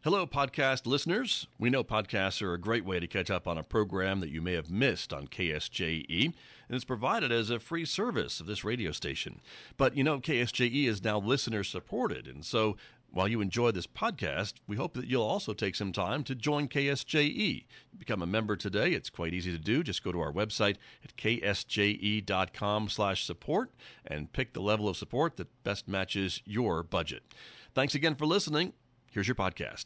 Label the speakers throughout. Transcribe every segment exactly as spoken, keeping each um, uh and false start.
Speaker 1: Hello, podcast listeners. We know podcasts are a great way to catch up on a program that you may have missed on K S J E, and it's provided as a free service of this radio station. But you know, K S J E is now listener supported, and so while you enjoy this podcast, we hope that you'll also take some time to join K S J E. Become a member today. It's quite easy to do. Just go to our website at k s j e dot com slash support and pick the level of support that best matches your budget. Thanks again for listening. Here's your podcast.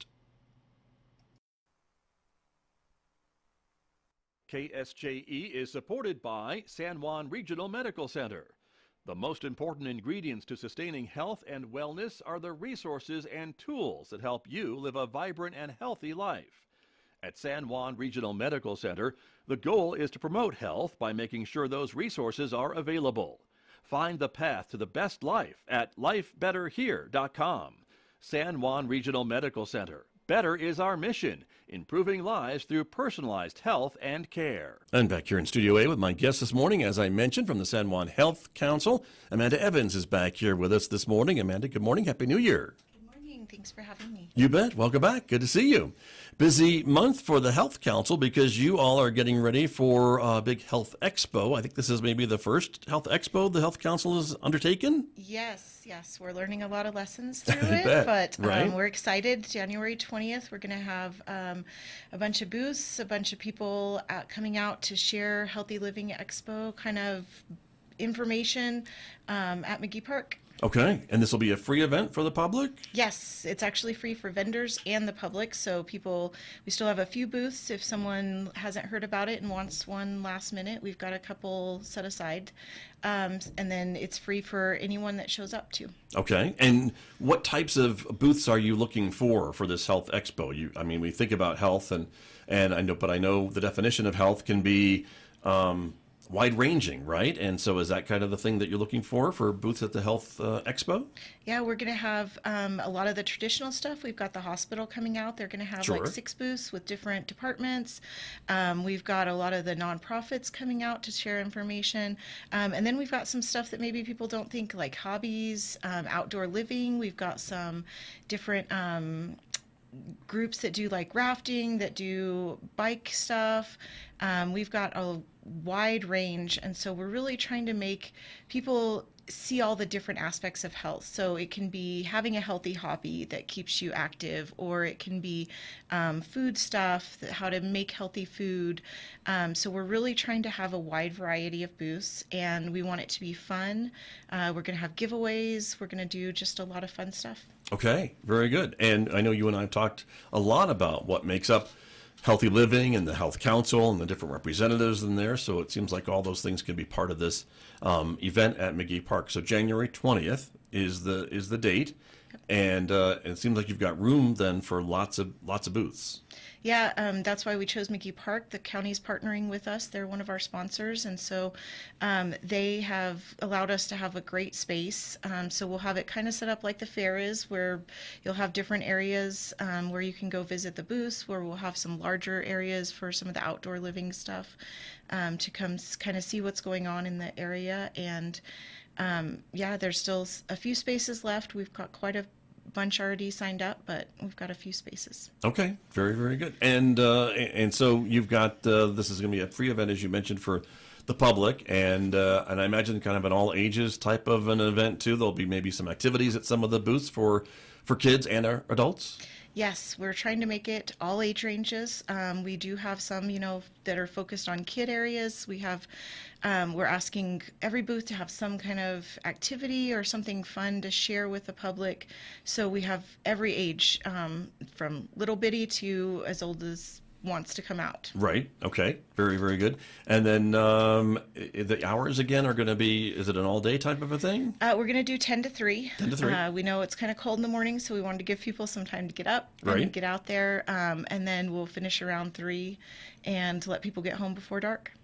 Speaker 1: K S J E is supported by San Juan Regional Medical Center. The most important ingredients to sustaining health and wellness are the resources and tools that help you live a vibrant and healthy life. At San Juan Regional Medical Center, the goal is to promote health by making sure those resources are available. Find the path to the best life at life better here dot com. San Juan Regional Medical Center. Better is our mission, improving lives through personalized health and care. I'm back here in Studio A with my guest this morning, as I mentioned, from the San Juan Health Council. Amanda Evans is back here with us this morning. Amanda, good morning. Happy New Year.
Speaker 2: Good morning. Thanks for having me.
Speaker 1: You bet. Welcome back. Good to see you. Busy month for the Health Council because you all are getting ready for a big health expo. I think this is maybe the first health expo the Health Council has undertaken.
Speaker 2: Yes, yes. We're learning a lot of lessons through it,
Speaker 1: bet,
Speaker 2: but um,
Speaker 1: right?
Speaker 2: we're excited. January twentieth, we're going to have um, a bunch of booths, a bunch of people uh, coming out to share Healthy Living Expo kind of information um, at McGee Park.
Speaker 1: Okay, and this will be a free event for the public?
Speaker 2: Yes, it's actually free for vendors and the public, so people, we still have a few booths. If someone hasn't heard about it and wants one last minute, we've got a couple set aside, um, and then it's free for anyone that shows up too.
Speaker 1: Okay, and what types of booths are you looking for for this health expo? You, I mean, we think about health, and, and I know, but I know the definition of health can be um, wide-ranging, right? And so is that kind of the thing that you're looking for for booths at the Health uh, Expo?
Speaker 2: Yeah, we're going to have um, a lot of the traditional stuff. We've got the hospital coming out. They're going to have
Speaker 1: Sure.
Speaker 2: like six booths with different departments. Um, we've got a lot of the nonprofits coming out to share information. Um, and then we've got some stuff that maybe people don't think, like hobbies, um, outdoor living. We've got some different um, groups that do like rafting, that do bike stuff. Um, we've got a wide range, and so we're really trying to make people see all the different aspects of health. So it can be having a healthy hobby that keeps you active, or it can be um, food stuff, that, how to make healthy food. Um, so we're really trying to have a wide variety of booths, and we want it to be fun. Uh, we're going to have giveaways. We're going to do just a lot of fun stuff.
Speaker 1: Okay, very good. And I know you and I have talked a lot about what makes up Healthy Living and the Health Council and the different representatives in there. So it seems like all those things can be part of this um, event at McGee Park. So January twentieth is the is the date, and uh, it seems like you've got room then for lots of lots of booths.
Speaker 2: Yeah, um, that's why we chose McGee Park. The county's partnering with us. They're one of our sponsors, and so um, they have allowed us to have a great space. Um, so we'll have it kind of set up like the fair is, where you'll have different areas um, where you can go visit the booths, where we'll have some larger areas for some of the outdoor living stuff um, to come kind of see what's going on in the area. And um, yeah, there's still a few spaces left. We've got quite a bunch already signed up, but we've got a few spaces.
Speaker 1: Okay, very, very good. And uh, and so you've got, uh, this is going to be a free event, as you mentioned, for the public, and uh, and I imagine kind of an all ages type of an event too. There'll be maybe some activities at some of the booths for, for kids and our adults.
Speaker 2: Yes, we're trying to make it all age ranges. Um, we do have some, you know, that are focused on kid areas. We have, um, we're asking every booth to have some kind of activity or something fun to share with the public. So we have every age, um, from little bitty to as old as wants to come out.
Speaker 1: Right. Okay. Very, very good. And then um, i- the hours again are going to be, is it an all day type of a thing?
Speaker 2: Uh, we're going to do ten to three.
Speaker 1: ten to three.
Speaker 2: Uh, we know it's kind of cold in the morning, so we wanted to give people some time to get up
Speaker 1: Right.
Speaker 2: and get out there. Um, and then we'll finish around three and let people get home before dark.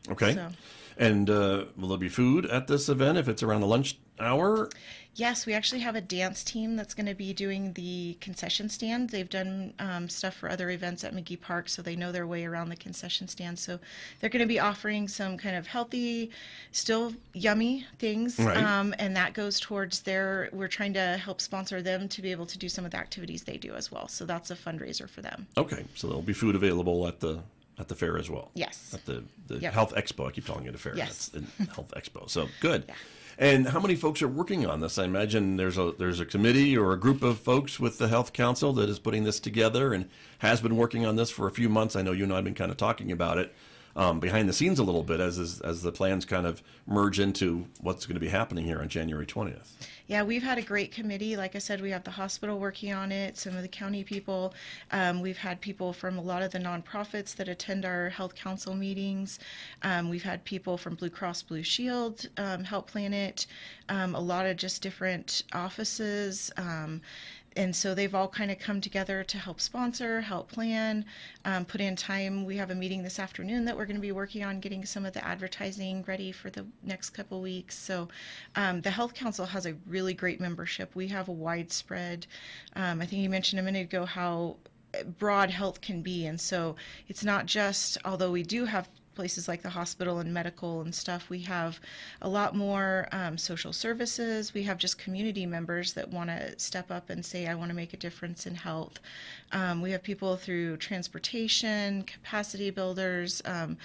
Speaker 3: Okay.
Speaker 2: So.
Speaker 3: And uh, will there be food at this event if it's around the lunch hour?
Speaker 2: Yes, we actually have a dance team that's going to be doing the concession stand. They've done um, stuff for other events at McGee Park, so they know their way around the concession stand. So they're going to be offering some kind of healthy, still yummy things,
Speaker 3: Right.
Speaker 2: um, and that goes towards their. We're trying to help sponsor them to be able to do some of the activities they do as well. So that's a fundraiser for them.
Speaker 3: Okay, so there'll be food available at the at the fair as well.
Speaker 2: Yes.
Speaker 3: At the, the
Speaker 2: Yep.
Speaker 3: Health Expo. I keep calling it a fair.
Speaker 2: Yes.
Speaker 3: That's the Health Expo. So good.
Speaker 2: Yeah.
Speaker 3: And how many folks are working on this? I imagine there's a there's a committee or a group of folks with the Health Council that is putting this together and has been working on this for a few months. I know you and I have been kind of talking about it um, behind the scenes a little bit as as, as the plans kind of merge into what's going to be happening here on January twentieth.
Speaker 2: Yeah, we've had a great committee. Like I said, we have the hospital working on it, some of the county people. Um, we've had people from a lot of the nonprofits that attend our health council meetings. Um, we've had people from Blue Cross Blue Shield um, help plan it, um, a lot of just different offices. Um, and so they've all kind of come together to help sponsor, help plan, um, put in time. We have a meeting this afternoon that we're going to be working on getting some of the advertising ready for the next couple weeks. So um, the Health Council has a really great membership. We have a widespread, um, I think you mentioned a minute ago how broad health can be. And so it's not just, although we do have places like the hospital and medical and stuff, we have a lot more um, social services. We have just community members that want to step up and say, I want to make a difference in health. Um, we have people through transportation, capacity builders, um,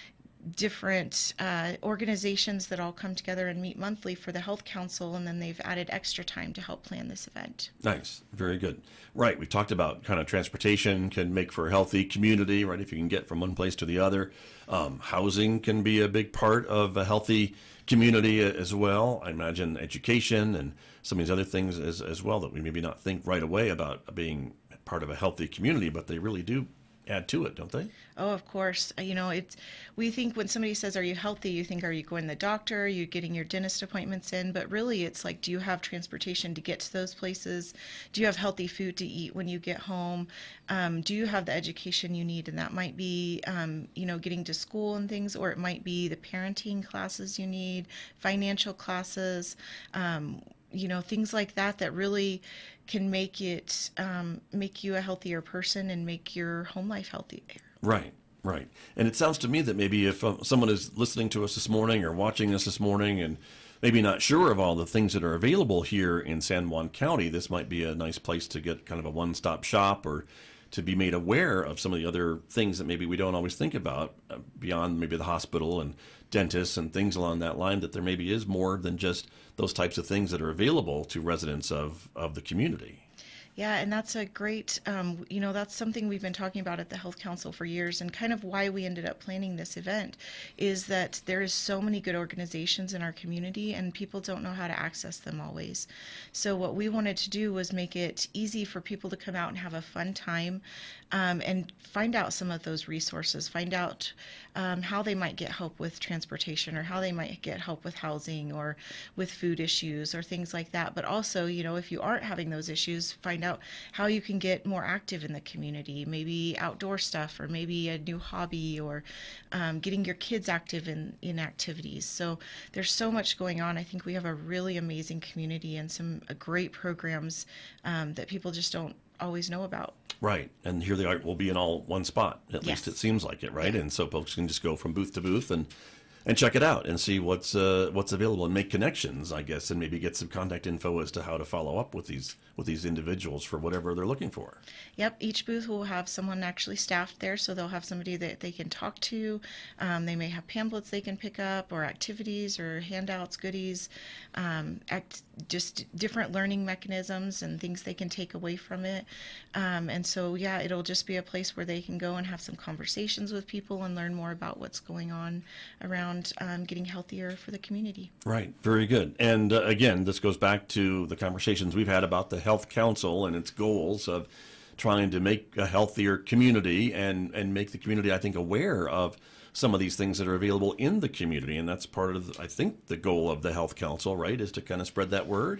Speaker 2: different uh, organizations that all come together and meet monthly for the Health Council, and then they've added extra time to help plan this event.
Speaker 3: Nice. Very good. Right. We talked about kind of transportation can make for a healthy community, right? If you can get from one place to the other. Um, housing can be a big part of a healthy community as well. I imagine education and some of these other things as, as well that we maybe not think right away about being part of a healthy community, but they really do add to it, don't they?
Speaker 2: Oh, of course. You know, it's, we think when somebody says, are you healthy? You think, are you going to the doctor? Are you getting your dentist appointments in? But really, it's like, do you have transportation to get to those places? Do you have healthy food to eat when you get home? Um, do you have the education you need? And that might be, um, you know, getting to school and things, or it might be the parenting classes you need, financial classes, um, you know, things like that, that really can make it, um, make you a healthier person and make your home life healthier.
Speaker 3: Right, right. And it sounds to me that maybe if uh, someone is listening to us this morning or watching us this morning and maybe not sure of all the things that are available here in San Juan County, this might be a nice place to get kind of a one-stop shop or to be made aware of some of the other things that maybe we don't always think about uh, beyond maybe the hospital and dentists and things along that line, that there maybe is more than just those types of things that are available to residents of, of the community.
Speaker 2: Yeah, and that's a great, um, you know, that's something we've been talking about at the Health Council for years, and kind of why we ended up planning this event is that there is so many good organizations in our community and people don't know how to access them always. So what we wanted to do was make it easy for people to come out and have a fun time um, and find out some of those resources, find out um, how they might get help with transportation or how they might get help with housing or with food issues or things like that. But also, you know, if you aren't having those issues, find out how you can get more active in the community, maybe outdoor stuff or maybe a new hobby or um, getting your kids active in, in activities. So there's so much going on. I think we have a really amazing community and some uh, great programs um, that people just don't always know about.
Speaker 3: Right. And here the art will be in all one spot. At
Speaker 2: Yes.
Speaker 3: least it seems like it, right?
Speaker 2: Yeah.
Speaker 3: And so folks can just go from booth to booth and and check it out and see what's uh, what's available and make connections, I guess, and maybe get some contact info as to how to follow up with these with these individuals for whatever they're looking for.
Speaker 2: Yep, each booth will have someone actually staffed there, so they'll have somebody that they can talk to. Um, they may have pamphlets they can pick up or activities or handouts, goodies, um, act, just different learning mechanisms and things they can take away from it. Um, and so, yeah, it'll just be a place where they can go and have some conversations with people and learn more about what's going on around um, getting healthier for the community.
Speaker 3: Right. Very good. And uh, again, this goes back to the conversations we've had about the Health Council and its goals of trying to make a healthier community and, and make the community, I think, aware of some of these things that are available in the community. And that's part of, I think, the goal of the Health Council, right, is to kind of spread that word.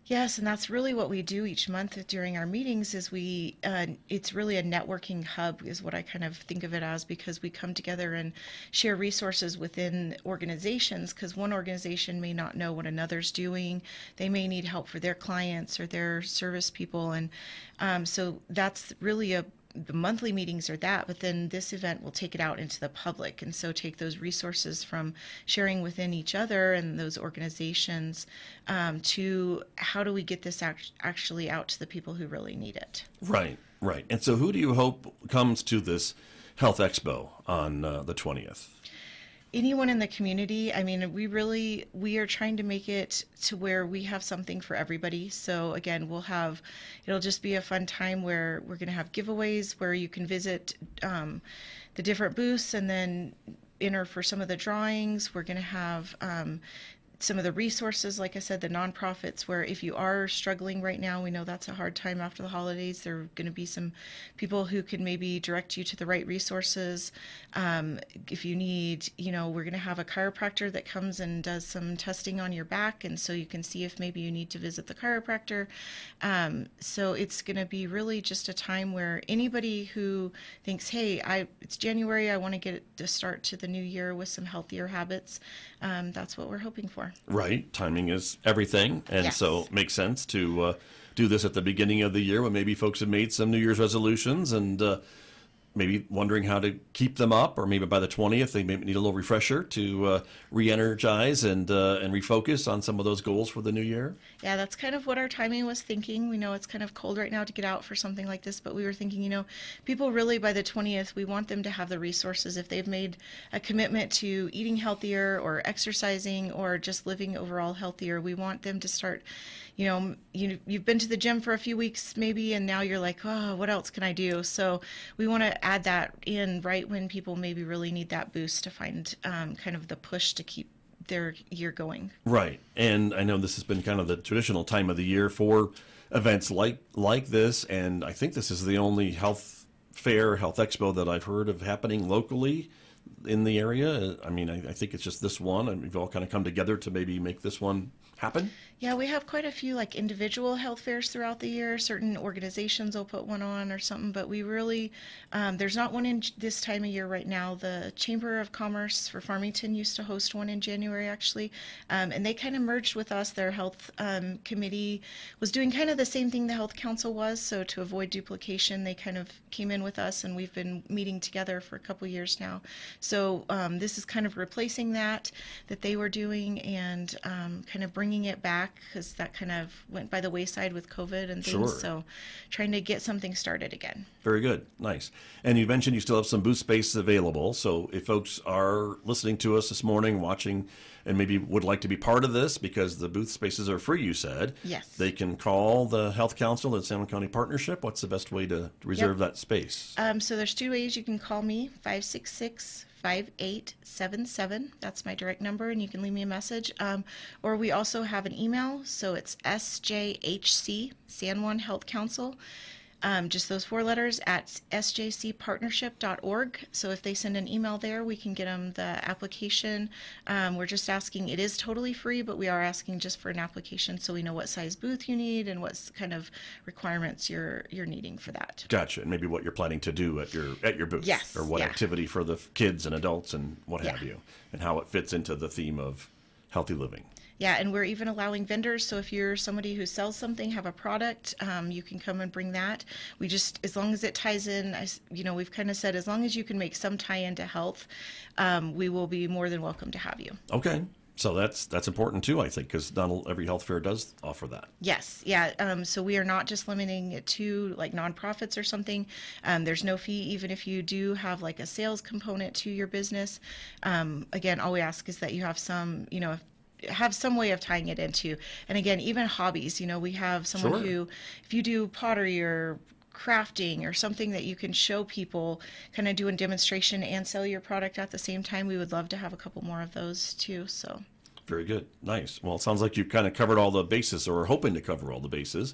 Speaker 2: Yes, and that's really what we do each month during our meetings is we uh, it's really a networking hub is what I kind of think of it as, because we come together and share resources within organizations, because one organization may not know what another's doing. They may need help for their clients or their service people, and um, so that's really a the monthly meetings are that, but then this event will take it out into the public, and so take those resources from sharing within each other and those organizations um, to how do we get this act- actually out to the people who really need it.
Speaker 3: Right, right. And so who do you hope comes to this Health Expo on uh, the twentieth?
Speaker 2: Anyone in the community. I mean, we really, we are trying to make it to where we have something for everybody. So again, we'll have, it'll just be a fun time where we're going to have giveaways where you can visit um, the different booths and then enter for some of the drawings. We're going to have um, some of the resources, like I said, the nonprofits, where if you are struggling right now, we know that's a hard time after the holidays. There are going to be some people who can maybe direct you to the right resources. Um, if you need, you know, we're going to have a chiropractor that comes and does some testing on your back, and so you can see if maybe you need to visit the chiropractor. Um, so it's going to be really just a time where anybody who thinks, hey, I it's January, I want to get to start to the new year with some healthier habits, um, that's what we're hoping for.
Speaker 3: Right. Timing is everything. And
Speaker 2: Yes.
Speaker 3: so it makes sense to uh, do this at the beginning of the year when maybe folks have made some New Year's resolutions and uh, maybe wondering how to keep them up, or maybe by the twentieth they maybe need a little refresher to uh, re-energize and uh, and refocus on some of those goals for the new year.
Speaker 2: Yeah, that's kind of what our timing was thinking. We know it's kind of cold right now to get out for something like this, but we were thinking, you know, people really by the twentieth, we want them to have the resources. If they've made a commitment to eating healthier or exercising or just living overall healthier, we want them to start, you know, you, you've been to the gym for a few weeks maybe, and now you're like, oh, what else can I do? So we want to add that in right when people maybe really need that boost to find um, kind of the push to keep their year going.
Speaker 3: Right. And I know this has been kind of the traditional time of the year for events like like this, and I think this is the only health fair, health expo that I've heard of happening locally in the area. I mean, I, I think it's just this one, and we've all kind of come together to maybe make this one happen.
Speaker 2: Yeah, we have quite a few like individual health fairs throughout the year. Certain organizations will put one on or something, but we really, um, there's not one in this time of year right now. The Chamber of Commerce for Farmington used to host one in January actually, um, and they kind of merged with us. Their health um, committee was doing kind of the same thing the Health Council was, so to avoid duplication, they kind of came in with us, and we've been meeting together for a couple years now. So um, this is kind of replacing that, that they were doing, and um, kind of bringing it back, because that kind of went by the wayside with COVID and things.
Speaker 3: Sure.
Speaker 2: So trying to get something started again.
Speaker 3: Very good. Nice. And you mentioned you still have some booth space available. So if folks are listening to us this morning, watching, and maybe would like to be part of this, because the booth spaces are free, you said.
Speaker 2: Yes.
Speaker 3: They can call the Health Council and San Juan County Partnership. What's the best way to reserve
Speaker 2: Yep.
Speaker 3: that space?
Speaker 2: Um, so there's two ways you can call me, five six six, five eight seven seven. That's my direct number, and you can leave me a message. Um, or we also have an email, so it's S J H C, San Juan Health Council. Um, just those four letters at S J C partnership dot org. So if they send an email there, we can get them the application. Um, we're just asking, it is totally free, but we are asking just for an application so we know what size booth you need and what kind of requirements you're you're needing for that.
Speaker 3: Gotcha. And maybe what you're planning to do at your at your booth.
Speaker 2: Yes,
Speaker 3: Or what
Speaker 2: yeah.
Speaker 3: activity for the kids and adults and what have
Speaker 2: Yeah.
Speaker 3: you. And how it fits into the theme of healthy living.
Speaker 2: Yeah, and we're even allowing vendors. So if you're somebody who sells something, have a product, um, you can come and bring that. We just, as long as it ties in, I s you know, we've kind of said, as long as you can make some tie into health, um, we will be more than welcome to have you.
Speaker 3: Okay. So that's that's important too, I think, because not all- every health fair does offer that.
Speaker 2: Yes, yeah. Um, so we are not just limiting it to like nonprofits or something. Um, there's no fee, even if you do have like a sales component to your business. Um, again, all we ask is that you have some, you know, have some way of tying it into. And again, even hobbies, you know, we have someone
Speaker 3: Sure.
Speaker 2: who, if you do pottery or crafting or something that you can show people, kind of do a demonstration and sell your product at the same time, we would love to have a couple more of those too. So
Speaker 3: Very good. Nice. Well, it sounds like you've kind of covered all the bases, or are hoping to cover all the bases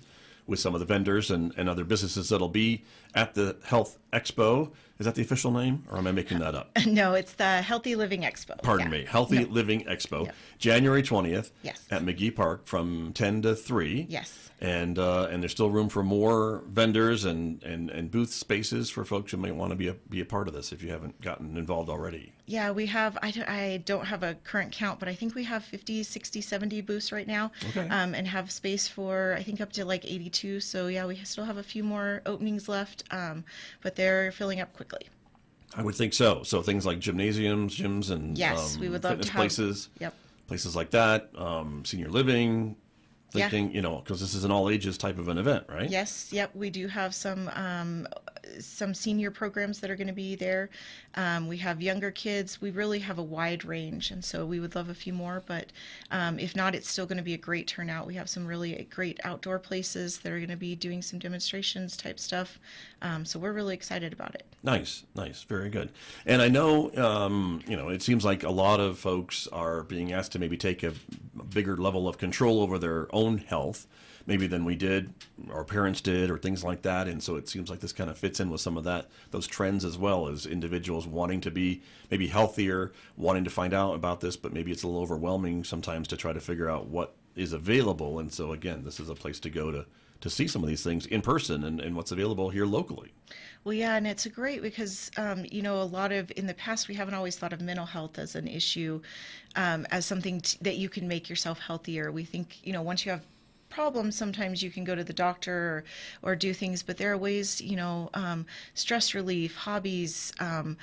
Speaker 3: with some of the vendors and, and other businesses that'll be at the Health Expo. Is that the official name, or am I making that up?
Speaker 2: No, it's the Healthy Living Expo.
Speaker 3: Pardon
Speaker 2: Yeah.
Speaker 3: me. Healthy
Speaker 2: No.
Speaker 3: Living Expo,
Speaker 2: Yep.
Speaker 3: January twentieth
Speaker 2: Yes.
Speaker 3: at McGee Park from ten to three.
Speaker 2: Yes.
Speaker 3: And uh, and there's still room for more vendors and, and, and booth spaces for folks who might want to be a, be a part of this if you haven't gotten involved already.
Speaker 2: Yeah, we have, I don't, I don't have a current count, but I think we have fifty, sixty, seventy booths right now.
Speaker 3: Okay.
Speaker 2: Um, and have space for, I think, up to like eighty-two. So yeah, we still have a few more openings left, um, but they're filling up quickly.
Speaker 3: I would think so. So things like gymnasiums, gyms, and
Speaker 2: Yes,
Speaker 3: um,
Speaker 2: we would love
Speaker 3: fitness
Speaker 2: to have-
Speaker 3: places,
Speaker 2: Yep.
Speaker 3: places like that, um, senior living,
Speaker 2: Yeah.
Speaker 3: thinking, you know, because this is an all ages type of an event, right?
Speaker 2: Yes, yep, we do have some um, some senior programs that are going to be there. Um, we have younger kids. We really have a wide range, and so we would love a few more. But um, if not, it's still going to be a great turnout. We have some really great outdoor places that are going to be doing some demonstrations type stuff. Um, so we're really excited about it.
Speaker 3: Nice, nice, very good. And I know, um, you know, it seems like a lot of folks are being asked to maybe take a bigger level of control over their own health, maybe than we did, our parents did, or things like that. And so it seems like this kind of fits in with some of that, those trends as well, as individuals wanting to be maybe healthier, wanting to find out about this, but maybe it's a little overwhelming sometimes to try to figure out what is available. And so again, this is a place to go to to see some of these things in person and, and what's available here locally.
Speaker 2: Well, yeah, and it's great because, um, you know, a lot of, in the past, we haven't always thought of mental health as an issue, um, as something t- that you can make yourself healthier. We think, you know, once you have problems, sometimes you can go to the doctor or, or do things, but there are ways, you know, um, stress relief, hobbies, um,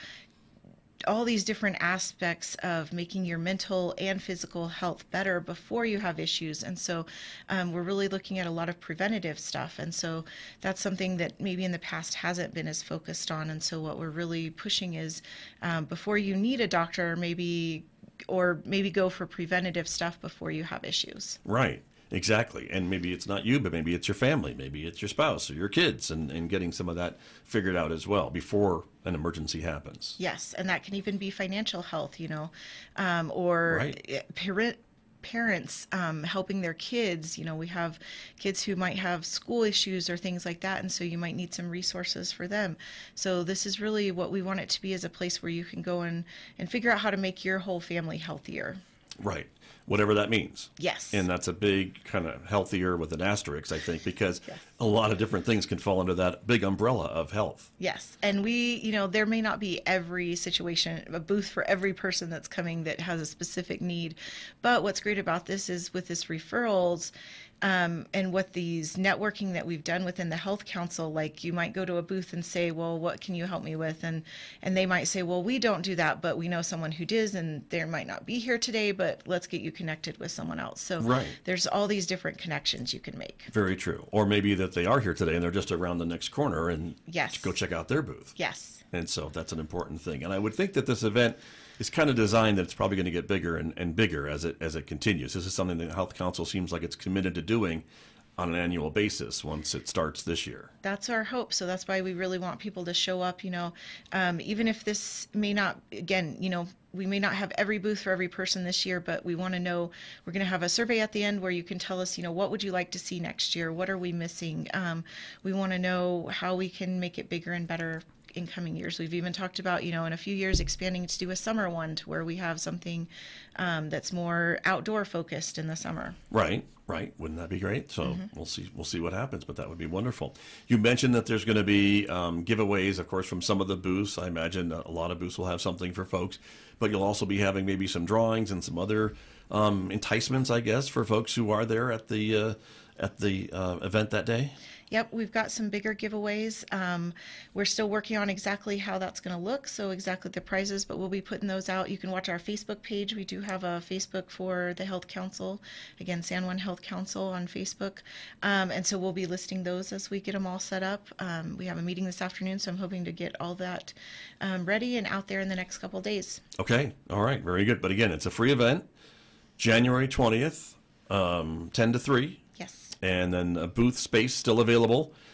Speaker 2: all these different aspects of making your mental and physical health better before you have issues. And so um, we're really looking at a lot of preventative stuff. And so that's something that maybe in the past hasn't been as focused on. And so what we're really pushing is um, before you need a doctor, maybe, or maybe go for preventative stuff before you have issues.
Speaker 3: Right. Exactly. And maybe it's not you, but maybe it's your family. Maybe it's your spouse or your kids, and, and getting some of that figured out as well before an emergency happens.
Speaker 2: Yes. And that can even be financial health, you know, um, or
Speaker 3: Right.
Speaker 2: parent, parents um, helping their kids. You know, we have kids who might have school issues or things like that. And so you might need some resources for them. So this is really what we want it to be, as a place where you can go and, and figure out how to make your whole family healthier.
Speaker 3: Right. Whatever that means.
Speaker 2: Yes.
Speaker 3: And that's a big kind of healthier with an asterisk, I think, because
Speaker 2: Yes.
Speaker 3: a lot of different things can fall under that big umbrella of health.
Speaker 2: Yes. And we, you know, there may not be every situation, a booth for every person that's coming that has a specific need. But what's great about this is with this referrals, um, and what these networking that we've done within the Health Council, like you might go to a booth and say, well, what can you help me with? And, and they might say, well, we don't do that, but we know someone who does, and they might not be here today, but let's get you connected with someone else. So
Speaker 3: Right.
Speaker 2: there's all these different connections you can make.
Speaker 3: Very true. Or maybe that they are here today and they're just around the next corner and
Speaker 2: Yes.
Speaker 3: go check out their booth.
Speaker 2: Yes.
Speaker 3: And so that's an important thing. And I would think that this event is kind of designed that it's probably going to get bigger and, and bigger as it as it continues. This is something that the Health Council seems like it's committed to doing on an annual basis once it starts this year.
Speaker 2: That's our hope. So that's why we really want people to show up, you know, um, even if this may not, again, you know, we may not have every booth for every person this year, but we want to know, we're going to have a survey at the end where you can tell us, you know, what would you like to see next year? What are we missing? Um, we want to know how we can make it bigger and better in coming years. We've even talked about, you know, in a few years expanding to do a summer one to where we have something um, that's more outdoor focused in the summer.
Speaker 3: Right, right. Wouldn't that be great? So
Speaker 2: Mm-hmm.
Speaker 3: we'll see. We'll see what happens, but that would be wonderful. You mentioned that there's going to be um, giveaways, of course, from some of the booths. I imagine a lot of booths will have something for folks, but you'll also be having maybe some drawings and some other um, enticements, I guess, for folks who are there at the uh, at the uh, event that day.
Speaker 2: Yep, we've got some bigger giveaways. Um, we're still working on exactly how that's going to look, so exactly the prizes, but we'll be putting those out. You can watch our Facebook page. We do have a Facebook for the Health Council, again, San Juan Health Council on Facebook, um, and so we'll be listing those as we get them all set up. Um, we have a meeting this afternoon, so I'm hoping to get all that um, ready and out there in the next couple of days.
Speaker 3: Okay, all right, very good. But again, it's a free event, January twentieth, um, ten to three.
Speaker 2: Yes.
Speaker 3: And then a booth space still available.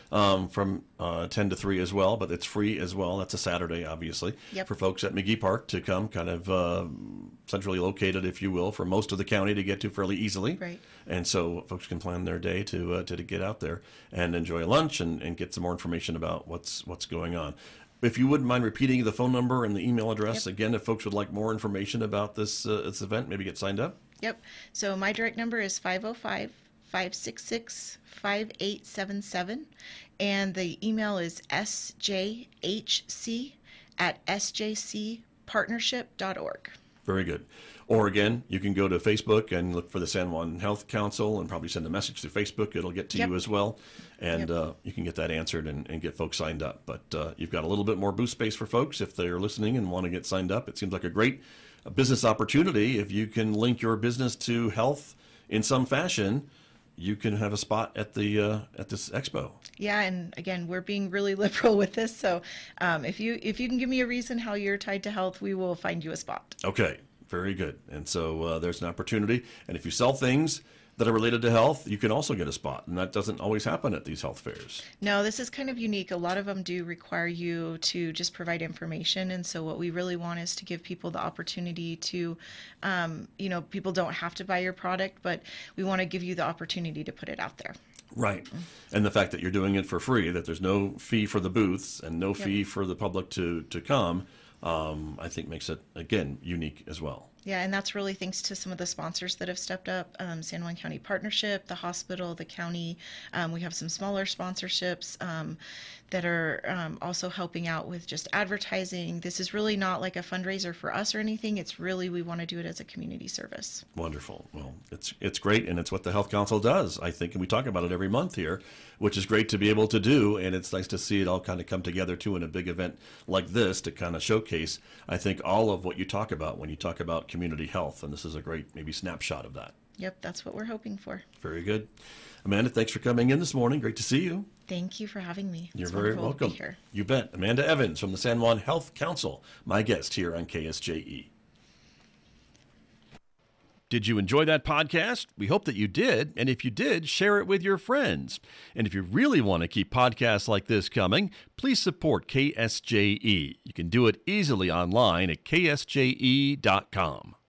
Speaker 3: um, from uh, ten to three as well, but it's free as well. That's a Saturday, obviously,
Speaker 2: Yep.
Speaker 3: for folks at McGee Park to come, kind of uh, centrally located, if you will, for most of the county to get to fairly easily.
Speaker 2: Right.
Speaker 3: And so folks can plan their day to uh, to, to get out there and enjoy lunch and, and get some more information about what's what's going on. If you wouldn't mind repeating the phone number and the email address
Speaker 2: Yep.
Speaker 3: again, if folks would like more information about this uh, this event, maybe get signed up.
Speaker 2: Yep. So my direct number is five oh five, five six six, five eight seven seven. And the email is s j h c at s j c partnership dot org.
Speaker 3: Very good. Or again, you can go to Facebook and look for the San Juan Health Council and probably send a message through Facebook. It'll get to
Speaker 2: Yep.
Speaker 3: you as well. And
Speaker 2: Yep.
Speaker 3: uh, you can get that answered and, and get folks signed up. But uh, you've got a little bit more booth space for folks if they're listening and want to get signed up. It seems like a great uh, business opportunity. If you can link your business to health in some fashion, you can have a spot at the uh, at this expo.
Speaker 2: Yeah, and again, we're being really liberal with this. So um, if you if you can give me a reason how you're tied to health, we will find you a spot.
Speaker 3: Okay, very good. And so uh, there's an opportunity. And if you sell things that are related to health, you can also get a spot. And that doesn't always happen at these health fairs.
Speaker 2: No, this is kind of unique. A lot of them do require you to just provide information. And so what we really want is to give people the opportunity to, um, you know, people don't have to buy your product, but we want to give you the opportunity to put it out there.
Speaker 3: Right. And the fact that you're doing it for free, that there's no fee for the booths and no
Speaker 2: Yep.
Speaker 3: fee for the public to, to come, um, I think makes it, again, unique as well.
Speaker 2: Yeah, and that's really thanks to some of the sponsors that have stepped up. Um, San Juan County Partnership, the hospital, the county. Um, we have some smaller sponsorships um, that are um, also helping out with just advertising. This is really not like a fundraiser for us or anything. It's really, we want to do it as a community service.
Speaker 3: Wonderful. Well, it's it's great, and it's what the Health Council does, I think, and we talk about it every month here, which is great to be able to do, and it's nice to see it all kind of come together, too, in a big event like this to kind of showcase, I think, all of what you talk about when you talk about community health, and this is a great, maybe, snapshot of that.
Speaker 2: Yep, that's what we're hoping for.
Speaker 3: Very good. Amanda, thanks for coming in this morning. Great to see you.
Speaker 2: Thank you for having me.
Speaker 3: You're
Speaker 2: It's
Speaker 3: very
Speaker 2: wonderful to
Speaker 3: welcome.
Speaker 2: be here.
Speaker 3: You bet. Amanda Evans from the San Juan Health Council, my guest here on K S J E. Did you enjoy that podcast? We hope that you did. And if you did, share it with your friends. And if you really want to keep podcasts like this coming, please support K S J E. You can do it easily online at k s j e dot com.